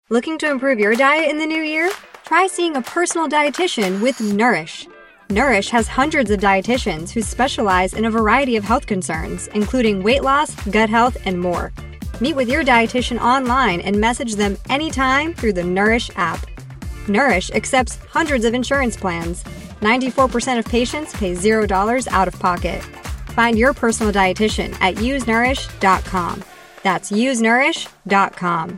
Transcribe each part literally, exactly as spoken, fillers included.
Looking to improve your diet in the new year? Try seeing a personal dietitian with Nourish. Nourish has hundreds of dietitians who specialize in a variety of health concerns, including weight loss, gut health, and more. Meet with your dietitian online and message them anytime through the Nourish app. Nourish accepts hundreds of insurance plans. ninety-four percent of patients pay zero dollars out of pocket. Find your personal dietitian at use nourish dot com. That's use nourish dot com.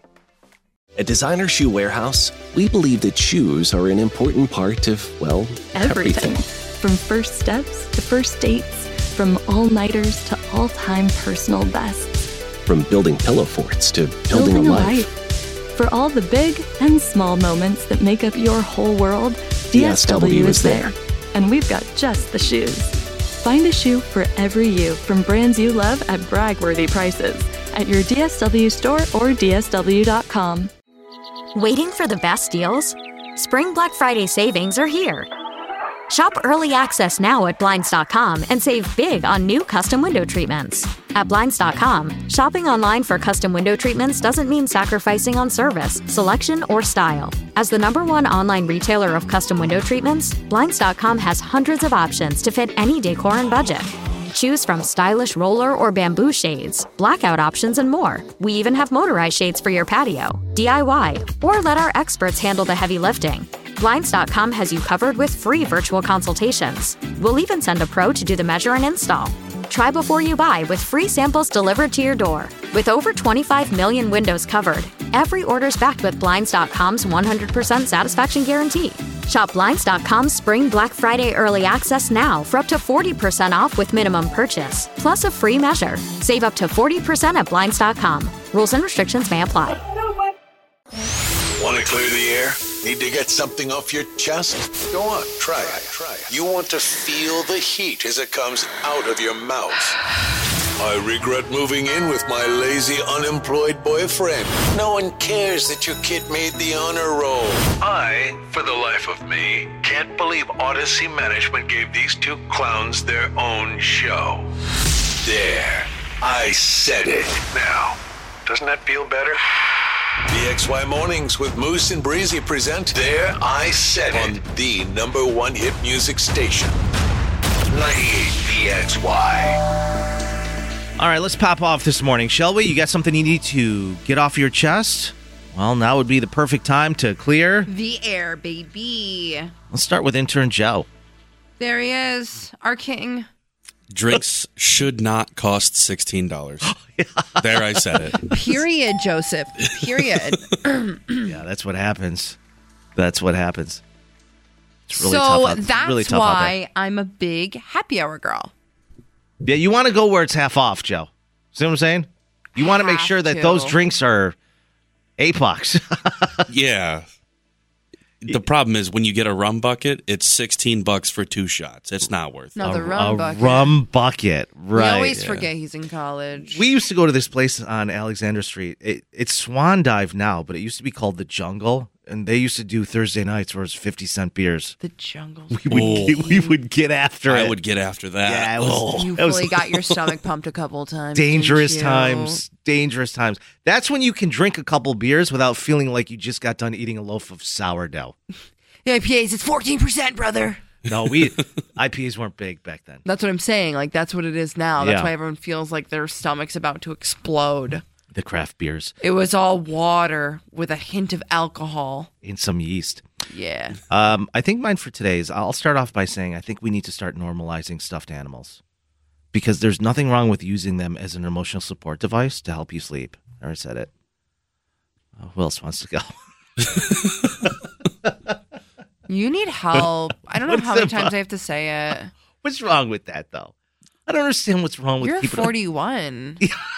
At Designer Shoe Warehouse, we believe that shoes are an important part of, well, everything. everything. From first steps to first dates, from all-nighters to all-time personal bests. From building pillow forts to building, building a, a life. life. For all the big and small moments that make up your whole world, D S W, D S W is there. And we've got just the shoes. Find a shoe for every you from brands you love at brag-worthy prices at your D S W store or D S W dot com. Waiting for the best deals? Spring Black Friday savings are here. Shop early access now at Blinds dot com and save big on new custom window treatments. At Blinds dot com, shopping online for custom window treatments doesn't mean sacrificing on service, selection, or style. As the number one online retailer of custom window treatments, Blinds dot com has hundreds of options to fit any decor and budget. Choose from stylish roller or bamboo shades, blackout options, and more. We even have motorized shades for your patio, D I Y, or let our experts handle the heavy lifting. Blinds dot com has you covered with free virtual consultations. We'll even send a pro to do the measure and install. Try before you buy with free samples delivered to your door. With over twenty-five million windows covered, every order's backed with Blinds dot com's one hundred percent satisfaction guarantee. Shop Blinds dot com's Spring Black Friday Early Access now for up to forty percent off with minimum purchase, plus a free measure. Save up to forty percent at Blinds dot com. Rules and restrictions may apply. Want to clear the air? Need to get something off your chest? Go on, try it. Try it. You want to feel the heat as it comes out of your mouth. I regret moving in with my lazy, unemployed boyfriend. No one cares that your kid made the honor roll. I, for the life of me, can't believe Odyssey Management gave these two clowns their own show. There. I said it. Now, doesn't that feel better? B X Y Mornings with Moose and Breezy present There I Said It on the number one hit music station. ninety-eight B X Y. All right, let's pop off this morning, shall we? You got something you need to get off your chest? Well, now would be the perfect time to clear the air, baby. Let's start with intern Joe. There he is, our king. Drinks should not cost sixteen dollars. There, I said it. Period, Joseph. Period. Yeah, that's what happens. That's what happens. It's really so tough out, that's really tough why I'm a big happy hour girl. Yeah, you want to go where it's half off, Joe. See what I'm saying? You want to make sure that to. those drinks are eight bucks. Yeah. The problem is when you get a rum bucket, it's sixteen bucks for two shots. It's not worth No, it. the a, rum a bucket. rum bucket, right? We always yeah. forget he's in college. We used to go to this place on Alexander Street. It, it's Swan Dive now, but it used to be called The Jungle, and they used to do Thursday nights where it was fifty cent beers. The jungle. We would, Oh. get, we would get after I it. would get after that. Yeah, it was- Oh. You That was- fully got your stomach pumped a couple of times. dangerous didn't you? times. Dangerous times. That's when you can drink a couple beers without feeling like you just got done eating a loaf of sourdough. The I P As, it's fourteen percent, brother. No, we I P As weren't big back then. That's what I'm saying. Like, that's what it is now. That's Yeah. why everyone feels like their stomach's about to explode. The craft beers It was all water with a hint of alcohol. and some yeast. Yeah. Um, I think mine for today is I'll start off by saying I think we need to start normalizing stuffed animals because there's nothing wrong with using them as an emotional support device to help you sleep. I already said it. Uh, who else wants to go? You need help. I don't know What's how many the times bu- I have to say it. What's wrong with that, though? I don't understand what's wrong with You're keeping forty-one.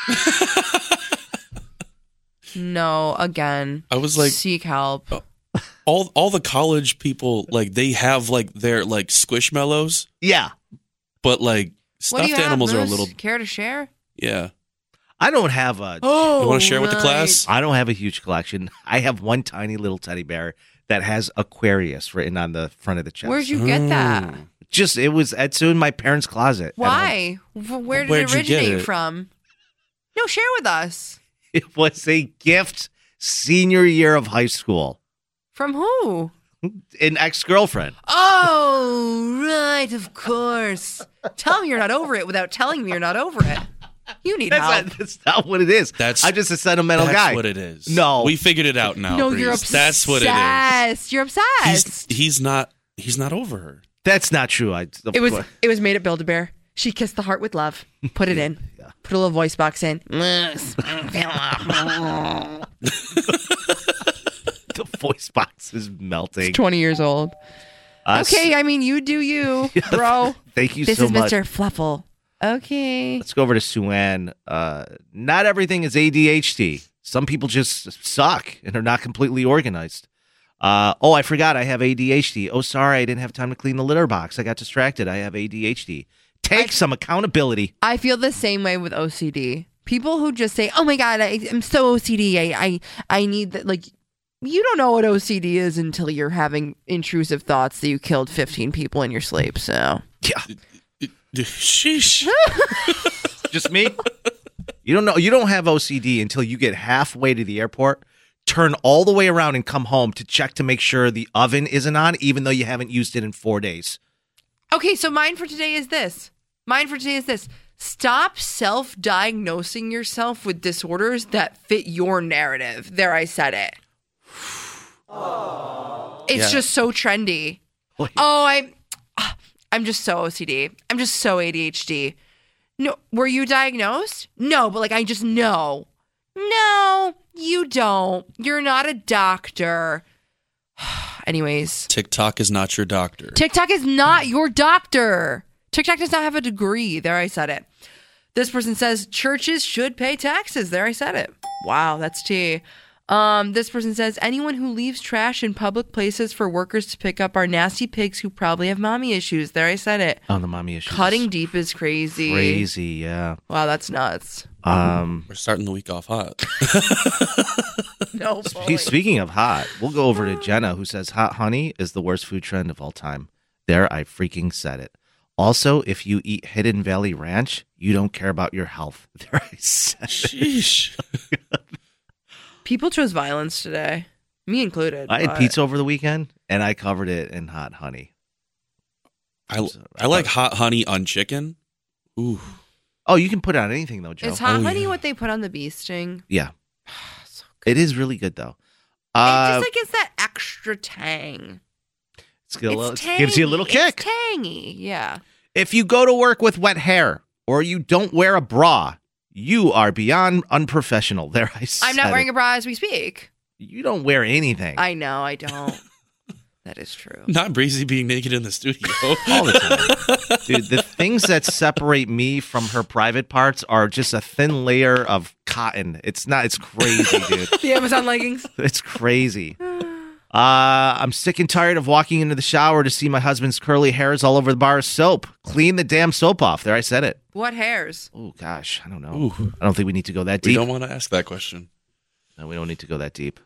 No, again. I was like, seek help. all all the college people, like, they have, like, their, like, Squishmallows, Yeah. but, like, What do you stuffed have, animals are a Moose? little, Care to share? yeah. I don't have a Oh, You want to share with the right. class? I don't have a huge collection. I have one tiny little teddy bear that has Aquarius written on the front of the chest. Where'd you get that? Just it was it's in my parents' closet. at home. Why? W- Where did Where'd it you get originate it? from? No, share with us. It was a gift senior year of high school. From who? An ex-girlfriend. Oh, right, of course. Tell me you're not over it without telling me you're not over it. You need That's help. not, that's not what it is. That's I'm just a sentimental that's guy. That's what it is. No. We figured it out now. No, Breeze. you're obsessed. That's what it is. You're obsessed. He's, he's not he's not over her. That's not true. I, of It was course. it was made at Build-A-Bear. She kissed the heart with love. Put it in. Yeah. Put a little voice box in. The voice box is melting. twenty years old. Uh, Okay, I mean, you do you, bro. Thank you This so is much. Mister Fluffle. Okay. Let's go over to Sue-Ann. Uh, not everything is A D H D. Some people just suck and are not completely organized. Uh, oh, I forgot I have A D H D. Oh, sorry, I didn't have time to clean the litter box. I got distracted. I have A D H D. Take I- some accountability. I feel the same way with O C D. People who just say, "Oh my god, I, I'm so O C D. I, I, I need that." Like, you don't know what O C D is until you're having intrusive thoughts that you killed fifteen people in your sleep. So, Yeah, Sheesh. just me. You don't know. You don't have O C D until you get halfway to the airport, turn all the way around, and come home to check to make sure the oven isn't on, even though you haven't used it in four days. okay, so mine for today is this. Mine for today is this. Stop self-diagnosing yourself with disorders that fit your narrative. There, I said it. It's Yeah. just so trendy. Wait. Oh, I'm, I'm just so O C D. I'm just so A D H D. No, were you diagnosed? No, but like I just know. No, you don't. You're not a doctor. Anyways, TikTok is not your doctor. TikTok is not your doctor. TikTok does not have a degree. There, I said it. This person says churches should pay taxes. There, I said it. Wow, that's tea. Um, this person says anyone who leaves trash in public places for workers to pick up are nasty pigs who probably have mommy issues. There, I said it. On the mommy issues. Cutting deep is crazy. Crazy, yeah. Wow, that's nuts. Um, We're starting the week off hot. No, spe- fully. speaking of hot, we'll go over to Jenna, who says hot honey is the worst food trend of all time. There, I freaking said it. Also, if you eat Hidden Valley Ranch, you don't care about your health. There, I said it. Sheesh. People chose violence today, me included. I had but- pizza over the weekend, and I covered it in hot honey. I, I like hot honey on chicken. Ooh. Oh, you can put it on anything, though, Joe. Is hot Oh, honey yeah. what they put on the bee sting? Yeah. So It is really good, though. It Uh, just like it's that extra tang. it's got a little- It's it gives you a little tangy. kick. It's tangy, yeah. If you go to work with wet hair or you don't wear a bra, you are beyond unprofessional. There, I said I'm not wearing it. a bra as we speak. You don't wear anything. I know, I don't. That is true. Not Breezy being naked in the studio. All the time. Dude, the things that separate me from her private parts are just a thin layer of cotton. It's not, it's crazy, dude. The Amazon leggings. It's crazy. Uh, I'm sick and tired of walking into the shower to see my husband's curly hairs all over the bar of soap. Clean the damn soap off. There, I said it. What hairs? Oh, gosh. I don't know. Ooh. I don't think we need to go that We deep. don't want to ask that question. No, we don't need to go that deep.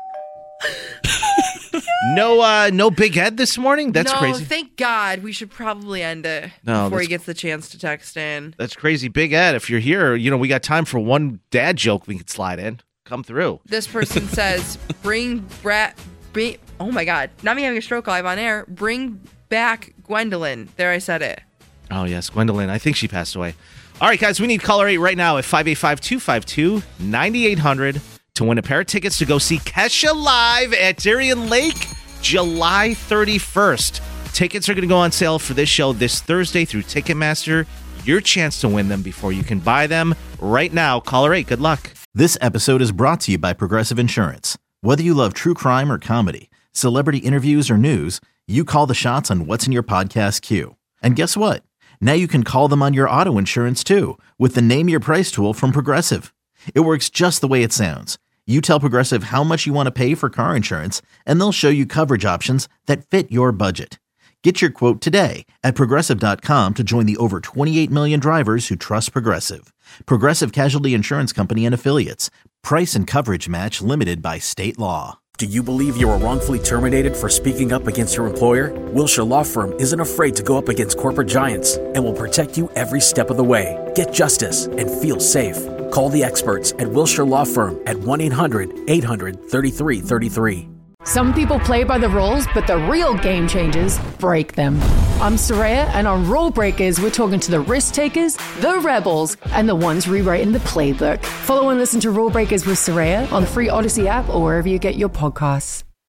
no, uh, no Big Ed this morning? That's no, crazy. thank God. We should probably end it No, before he that's- gets the chance to text in. That's crazy. Big Ed, if you're here, you know, we got time for one dad joke we can slide in. Come through. This person says, bring Brett. Bring, oh my God. Not me having a stroke live on air. Bring back Gwendolyn. There, I said it. Oh, yes, Gwendolyn. I think she passed away. All right, guys, we need caller eight right now at five eight five, two five two, nine eight hundred to win a pair of tickets to go see Kesha live at Darien Lake July thirty-first. Tickets are going to go on sale for this show this Thursday through Ticketmaster. Your chance to win them before you can buy them right now. Caller eight, good luck. This episode is brought to you by Progressive Insurance. Whether you love true crime or comedy, celebrity interviews or news, you call the shots on what's in your podcast queue. And guess what? Now you can call them on your auto insurance too with the Name Your Price tool from Progressive. It works just the way it sounds. You tell Progressive how much you want to pay for car insurance, and they'll show you coverage options that fit your budget. Get your quote today at Progressive dot com to join the over twenty-eight million drivers who trust Progressive. Progressive Casualty Insurance Company and Affiliates. Price and coverage match limited by state law. Do you believe you were wrongfully terminated for speaking up against your employer? Wilshire Law Firm isn't afraid to go up against corporate giants and will protect you every step of the way. Get justice and feel safe. Call the experts at Wilshire Law Firm at one eight hundred eight hundred thirty-three thirty-three. Some people play by the rules, but the real game changers break them. I'm Soraya, and on Rule Breakers, we're talking to the risk takers, the rebels, and the ones rewriting the playbook. Follow and listen to Rule Breakers with Soraya on the free Odyssey app or wherever you get your podcasts.